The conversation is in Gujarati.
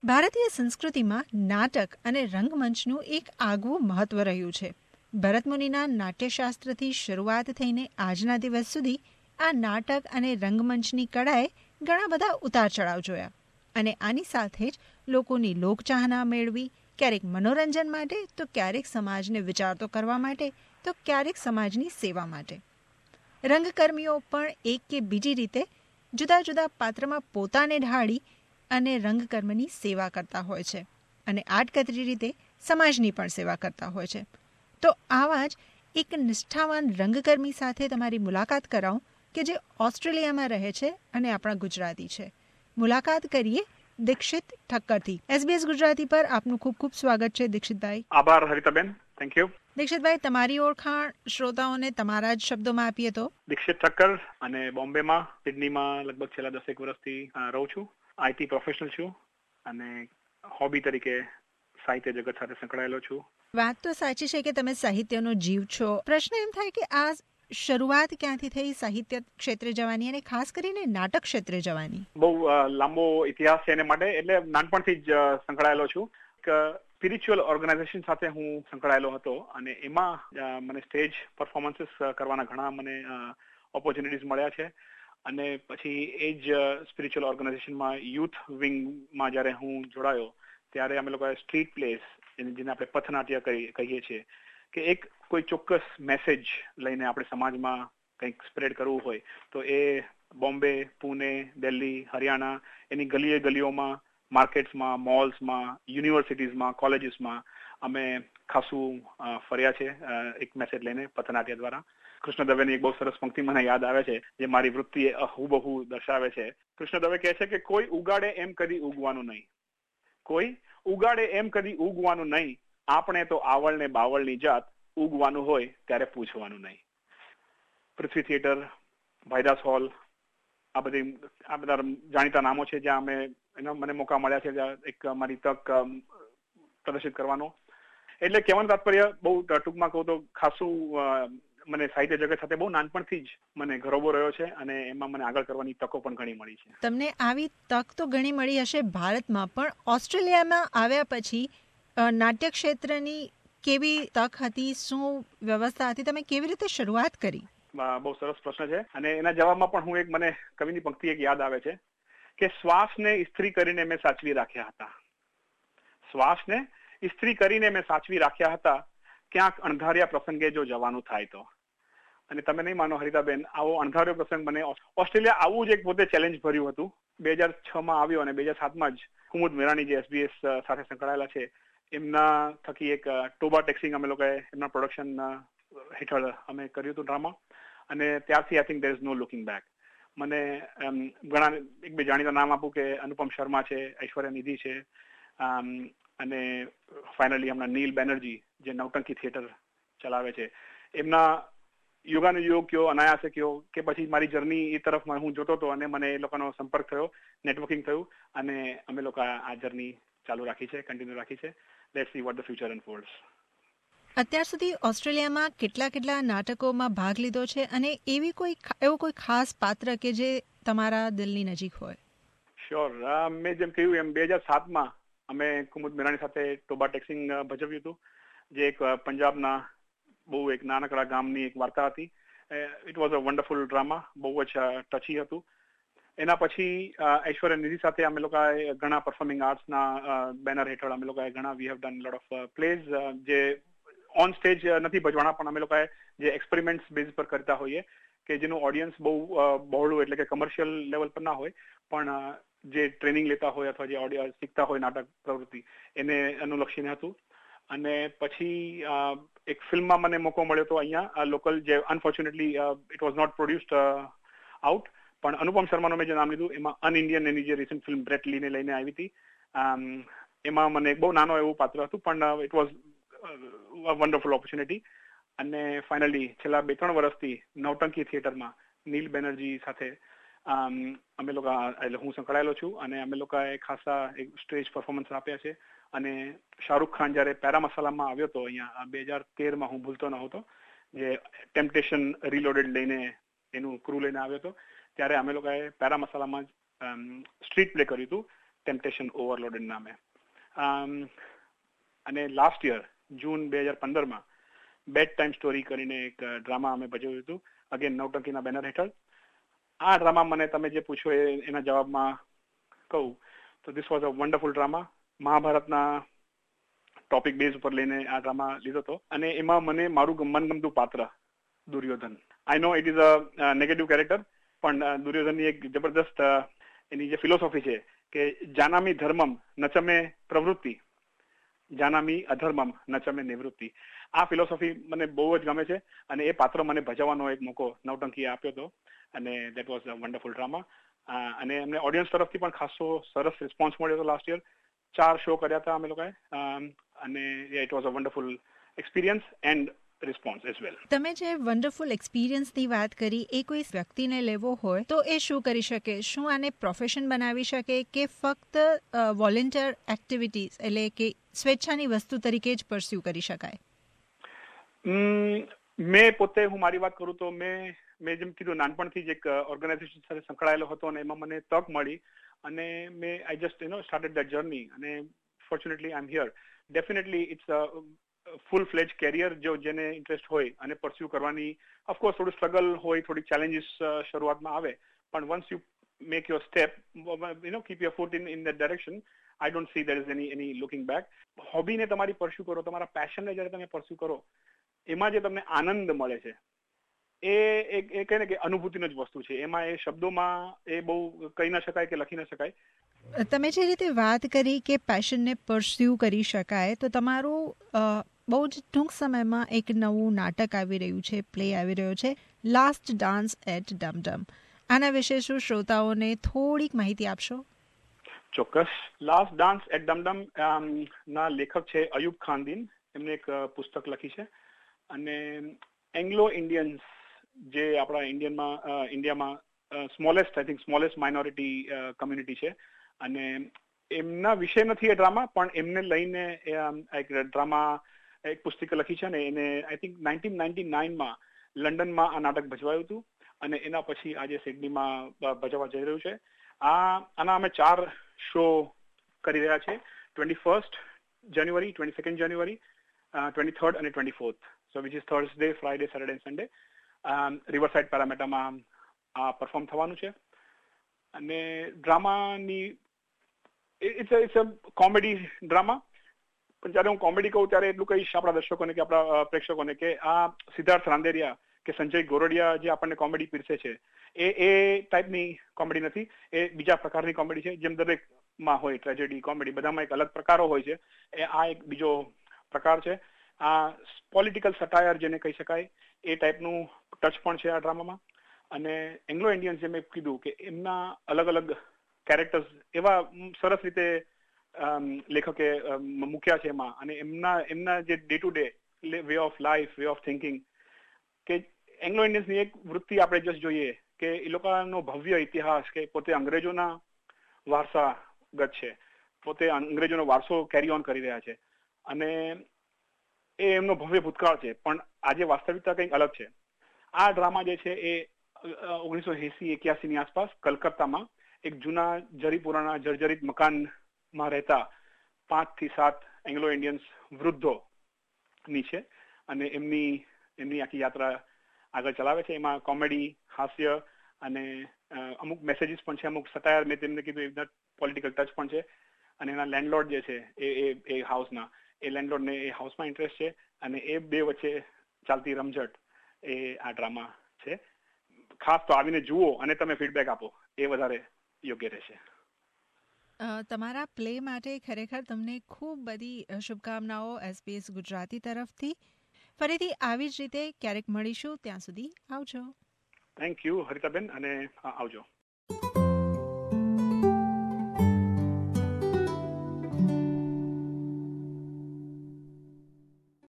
ભારતીય સંસ્કૃતિમાં નાટક અને રંગમંચનું એક આગવું મહત્વ રહ્યું છે. ભરતમુનિના નાટ્યશાસ્ત્રથી શરૂઆત થઈને આજના દિવસ સુધી આ નાટક અને રંગમંચની કળાએ ઘણા બધા ઉતાર ચઢાવ જોયા અને આની સાથે જ લોકોની લોકચાહના મેળવી, ક્યારેક મનોરંજન માટે તો ક્યારેક સમાજને વિચારતો કરવા માટે તો ક્યારેક સમાજની સેવા માટે. રંગકર્મીઓ પણ એક કે બીજી રીતે જુદા જુદા પાત્રમાં પોતાને ઢાળી અને રંગકર્મની સેવા કરતા હોય છે અને આડકતરી રીતે સમાજની પણ સેવા કરતા હોય છે. તો આવા જ એક નિષ્ઠાવાન રંગકર્મી સાથે તમારી મુલાકાત કરાવું કે જે ઓસ્ટ્રેલિયામાં રહે છે અને આપણા ગુજરાતી છે. મુલાકાત કરીએ દીક્ષિત ઠક્કરથી. SBS ગુજરાતી પર આપનું ખૂબ ખૂબ સ્વાગત છે દીક્ષિતભાઈ. આભાર હરિતાબેન, થેન્ક યુ. દીક્ષિતભાઈ, તમારી ઓળખાણ શ્રોતાઓને તમારા જ શબ્દોમાં આપીએ તો? દીક્ષિત ઠક્કર અને બોમ્બેમાં, સિડનીમાં લગભગ છેલ્લા 10 વર્ષથી રહું છું. IT પ્રોફેશનલ છું અને હોબી તરીકે સાહિત્ય જગત સાથે સંકળાયેલો છું. વાત તો સાચી છે કે તમે સાહિત્યનો જીવ છો. પ્રશ્ન એમ થાય કે આ શરૂઆત ક્યાંથી થઈ સાહિત્ય ક્ષેત્રે જવાની અને ખાસ કરીને નાટક ક્ષેત્રે જવાની? બહુ લાંબો ઇતિહાસ છે એને માટે. એટલે નાનપણથી જ સંકળાયેલો છું. એક સ્પિરિચ્યુઅલ ઓર્ગેનાઇઝેશન સાથે હું સંકળાયેલો હતો અને એમાં મને સ્ટેજ પરફોર્મન્સીસ કરવાના ઘણા મને ઓપોર્ચ્યુનિટીઝ મળ્યા છે. અને પછી એ જ સ્પિરિચ્યુઅલ ઓર્ગેનાઇઝેશનમાં યુથ વિંગમાં જ્યારે હું જોડાયો ત્યારે અમે લોકોએ સ્ટ્રીટ પ્લેસ, જેને આપણે પથનાટ્ય કહીએ છીએ, કે એક કોઈ ચોક્કસ મેસેજ લઈને આપણે સમાજમાં કંઈક સ્પ્રેડ કરવું હોય તો એ બોમ્બે, પુણે, દિલ્હી, હરિયાણા એની ગલીઓમાં, માર્કેટ્સમાં, મોલ્સમાં, યુનિવર્સિટીઝમાં, કોલેજીસમાં અમે ખાસું ફર્યા છે એક મેસેજ લઈને પથનાટ્ય દ્વારા. કૃષ્ણ દવેની એક બહુ સરસ પંક્તિ મને યાદ આવે છે જે મારી વૃત્તિએ હુબહુ દર્શાવે છે. કૃષ્ણ દવે કહે છે કે કોઈ ઉગાડે એમ કદી ઉગવાનું નહીં, કોઈ ઉગાડે એમ કદી ઉગવાનું નહીં, આપણે તો આવળ ને બાવળની જાત, ઉગવાનું હોય ત્યારે પૂછવાનું નહીં. પૃથ્વી થિયેટર, ભાઈદાસ હોલ, આ બધા જાણીતા નામો છે જ્યાં મને મોકા મળ્યા છે એક મારી તક પ્રદર્શિત કરવાનો. એટલે કહેવાનું તાત્પર્ય બહુ ટૂંકમાં કહું તો ખાસું મને સાહિત્ય જગત સાથે બહુ નાનપણથી જ મને ગૌરવ રહ્યો છે અને એમાં મને આગળ કરવાની તકો પણ ઘણી મળી છે. તમને આવી તક તો ઘણી મળી હશે ભારતમાં, પણ ઓસ્ટ્રેલિયામાં આવ્યા પછી નાટ્ય ક્ષેત્રની કેવી તક હતી, શું વ્યવસ્થા હતી, તમે કેવી રીતે શરૂઆત કરી? બહુ સરસ પ્રશ્ન છે અને એના જવાબમાં પણ મને કવિની પંક્તિ એક યાદ આવે છે કે શ્વાસને ઇસ્ત્રી કરીને મેં સાચવી રાખ્યા હતા, શ્વાસને ઇસ્ત્રી કરીને મેં સાચવી રાખ્યા હતા, ક્યાંક અણધાર્યા પ્રસંગે જો જવાનું થાય તો. અને તમે નહીં માનો હરિતાબેન, આવો અણધાર્યો પ્રસંગ મને ઓસ્ટ્રેલિયા આવું જ એક પોતે ચેલેન્જ ભર્યું હતું. 2006 આવ્યો અને 2007 જ કુમુદ મેરાણી જે SBS સાથે સંકળાયેલા છે એમના થકી એક ટોબા ટેક્સિંગ અમે લોકોએ એમના પ્રોડક્શન હેઠળ અમે કર્યું હતું ડ્રામા. અને ત્યારથી I think there is no looking back. મને ઘણા એક બે જાણીતા નામ આપું કે અનુપમ શર્મા છે, ઐશ્વર્યા નિધિ છે અને ફાઇનલી હમણાં નીલ બેનર્જી જે નવટંકી થિયેટર ચલાવે છે, એમના યોગાનુયોગ કયો, અનાયાસે કયો કે પછી મારી જર્ની એ તરફ હું જોતો હતો અને મને એ લોકોનો સંપર્ક થયો, નેટવર્કિંગ થયું અને અમે લોકો આ જર્ની ચાલુ રાખી છે, કન્ટિન્યુ રાખી છે. Let's see what the future unfolds. અત્યાર સુધી ઓસ્ટ્રેલિયામાં કેટલા નાટકોમાં ભાગ લીધો છે અને એવો કોઈ ખાસ પાત્ર કે જે તમારા દિલની નજીક હોય? શ્યોર. મેં જેમ કહ્યું એમ 2007 અમે કુમુદ મેરાણી સાથે ટોબા ટેક્સિંગ ભજવ્યું હતું, જે એક પંજાબના બહુ એક નાનકડા ગામની એક વાર્તા હતી. It was a wonderful drama, બહુ જ ટચી હતું. એના પછી ઐશ્વર્યા નિધિ સાથે અમે લોકોએ ઘણા પરફોર્મિંગ આર્ટ્સના બેનર હેઠળ અમે લોકોએ ઘણા we have done lot of plays જે ઓન સ્ટેજ નથી ભજવાના, પણ અમે લોકોએ જે એક્સપેરિમેન્ટ્સ બેઝ પર કરતા હોઈએ કે જેનું ઓડિયન્સ બહુ બહોળું એટલે કે કમર્શિયલ લેવલ પર ના હોય, પણ જે ટ્રેનિંગ લેતા હોય અથવા જે ઓડિયન્સ શીખતા હોય નાટક પ્રવૃત્તિ એને અનુલક્ષીને હતું. અને પછી એક ફિલ્મમાં મને મોકો મળ્યો હતો અહીંયા લોકલ, જે unfortunately it was not produced out, પણ અનુપમ શર્માનું મેં જે નામ લીધું એમાં અન ઇન્ડિયન એની જે રિસન્ટ ફિલ્મ બ્રેટ લીને લઈને આવી હતી, એમાં મને એક બહુ નાનો એવું પાત્ર હતું, પણ ઇટ વોઝ વન્ડરફુલ ઓપોર્ચ્યુનિટી. અને ફાઇનલી છેલ્લા 2-3 વર્ષથી નવટંકી થિયેટરમાં નીલ બેનર્જી સાથે અમે લોકો એટલે હું સંકળાયેલો છું અને અમે લોકોએ ખાસા એક સ્ટેજ પરફોર્મન્સ આપ્યા છે. અને શાહરૂખ ખાન જયારે પેરા મસાલામાં આવ્યો હતો અહીંયા 2013 હું ભૂલતો ન હતો, જે ટેમ્પટેશન રીલોડેડ લઈને એનું ક્રૂ લઈને આવ્યો હતો, ત્યારે અમે લોકોએ પેરા મસાલામાં સ્ટ્રીટ પ્લે કર્યું હતું ટેમ્પટેશન ઓવરલોડેડ નામે. અને લાસ્ટ યર જૂન 2015માં બેડ ટાઈમ સ્ટોરી કરીને એક ડ્રામા અમે ભજવ્યું હતું, અગેન નવટંકીના બેનર હેઠળ. આ ડ્રામા મને તમે જે પૂછો એના જવાબમાં કહું તો this was a wonderful drama. મહાભારતના ટોપિક બેઝ ઉપર લઈને આ ડ્રામા લીધો હતો અને એમાં મને મારું મનગમતું પાત્ર Duryodhan. I know it is a negative character, પણ દુર્યોધનની એક જબરદસ્ત એની જે ફિલોસોફી છે કે જાનામી ધર્મમ નચમે પ્રવૃત્તિ, જાનામી અધર્મમ નચમે નિવૃત્તિ. આ ફિલોસોફી મને બહુ જ ગમે છે અને એ પાત્ર મને ભજવવાનો એક મોકો નવટંકીએ આપ્યો હતો અને that was a wonderful drama. અને અમને ઓડિયન્સ તરફથી પણ ખાસો સરસ રિસ્પોન્સ મળ્યો હતો. લાસ્ટ યર 4 શો કર્યા હતા અમે લોકોએ અને it was a wonderful experience and response as well. તમે જે વન્ડરફુલ એક્સપિરિયન્સની વાત કરી, એ કોઈ વ્યક્તિને લેવો હોય તો એ શું કરી શકે? શું આને પ્રોફેશન બનાવી શકે કે ફક્ત વોલેન્ટિયર એક્ટિવિટીઝ એટલે કે સ્વેચ્છાની વસ્તુ તરીકે જ પરસ્યુ કરી શકાય? મેં પોતે હું મારી વાત કરું તો મેં જેમ કીધું નાનપણથી જ એક ઓર્ગેનાઇઝેશન સાથે સંકળાયેલો હતો અને એમાં મને તક મળી અને મેં I just started that journey અને fortunately I am here. Definitely it's a full fledge career જેને ઇન્ટરેસ્ટ હોય અને પરસ્યુ કરવાની. ઓફકોર્સ થોડું સ્ટ્રગલ હોય, થોડીક ચેલેન્જીસ શરૂઆતમાં આવે, પણ once you make your step, keep your foot in that direction, I don't see there is any looking back. હોબીને તમારી પરસ્યુ કરો, તમારા પેશનને જ્યારે તમે પરસ્યુ કરો, એમાં જે તમને આનંદ મળે છે એ કહે ને કે અનુભૂતિનો જ વસ્તુ છે. એમાં એ શબ્દોમાં એ બહુ કહી ના શકાય કે લખી ના શકાય. તમે જે રીતે વાત કરી કે પેશનને પરસ્યુ કરી શકાય, તો તમારું બહુ જ ટૂંક સમયમાં એક નવું નાટક આવી રહ્યું છે, પ્લે આવી રહ્યો છે, લાસ્ટ ડાન્સ એટ ડમડમ. આના વિશે શું શ્રોતાઓને થોડીક માહિતી આપશો? ચોક્કસ. લાસ્ટ ડાન્સ એટ ડમડમ ના લેખક છે અયુબ ખાનદીન. એમને એક પુસ્તક લખી છે અને એંગ્લો ઇન્ડિયન્સ જે આપણા ઇન્ડિયામાં સ્મોલેસ્ટ માઇનોરિટી કમ્યુનિટી છે અને એમના વિષય નથી એ ડ્રામા, પણ એમને લઈને એક ડ્રામા એક પુસ્તિકા લખી છે ને એને આઈ થિંક 1999માં લંડનમાં આ નાટક ભજવાયું હતું અને એના પછી આજે સિડનીમાં ભજવા જઈ રહ્યું છે. આના અમે 4 શો કરી રહ્યા છે, 21st જાન્યુઆરી, 22nd જાન્યુઆરી, 23rd અને 24th. So which is Thursday, Friday, Saturday and Sunday. રિવરસાઇડ પેરામેટામાં આ પરફોર્મ થવાનું છે અને ડ્રામાની ઇટ્સ અ કોમેડી ડ્રામા. પણ જ્યારે હું કોમેડી કહું ત્યારે એટલું કહીશ આપણા દર્શકોને કે આપણા પ્રેક્ષકોને કે આ સિદ્ધાર્થ રાંદેરિયા કે સંજય ગોરડિયા જે આપણને કોમેડી પીરસે છે એ ટાઈપની કોમેડી નથી. એ બીજા પ્રકારની કોમેડી છે. જેમ દરેકમાં હોય ટ્રેજેડી, કોમેડી, બધામાં એક અલગ પ્રકારો હોય છે. આ એક બીજો પ્રકાર છે. આ પોલિટિકલ સટાયર જેને કહી શકાય એ ટાઈપનું ટચ પણ છે આ ડ્રામામાં. અને એંગ્લો ઇન્ડિયન્સ જે મેં કીધું કે એમના અલગ અલગ કેરેક્ટર્સ એવા સરસ રીતે લેખકે મૂક્યા છે એમાં અને એમના જે day to day way of life, way of thinking, કે એંગ્લો ઇન્ડિયન્સની એક વૃત્તિ આપણે જસ્ટ જોઈએ કે એ લોકોનો ભવ્ય ઇતિહાસ, કે પોતે અંગ્રેજોના વારસાગત છે, પોતે અંગ્રેજોનો વારસો કેરી ઓન કરી રહ્યા છે અને એ એમનો ભવ્ય ભૂતકાળ છે, પણ આજે વાસ્તવિકતા કંઈક અલગ છે. આ ડ્રામા જે છે એ 1980-81 ની આસપાસ કલકત્તામાં એક જૂના જરીપુરાના જર્જરિત મકાનમાં રહેતા 5 થી 7 એંગ્લો ઇન્ડિયન્સ વૃદ્ધોની છે અને એમની આખી યાત્રા આગળ ચલાવે છે. એમાં કોમેડી, હાસ્ય અને અમુક મેસેજીસ પણ છે, અમુક સટાયર, મેં તેમને કીધું એમના પોલિટિકલ ટચ પણ છે. અને એના લેન્ડલોર્ડ જે છે એ હાઉસના, એ લેન્ડલોર્ડને એ હાઉસમાં ઇન્ટરેસ્ટ છે અને એ બે વચ્ચે ચાલતી રમઝટ એ આ ડ્રામા છે. ખાસ તો આવીને જુઓ અને તમે ફીડબેક આપો, એ વધારે યોગ્ય રહેશે. તમારા પ્લે માટે ખરેખર તમને ખૂબ બધી શુભકામનાઓ SBS ગુજરાતી તરફથી. ફરીથી આવી જ રીતે ક્યારેક મળીશું. ત્યાં સુધી આવજો. થેન્ક યુ હરિતાબેન અને આવજો.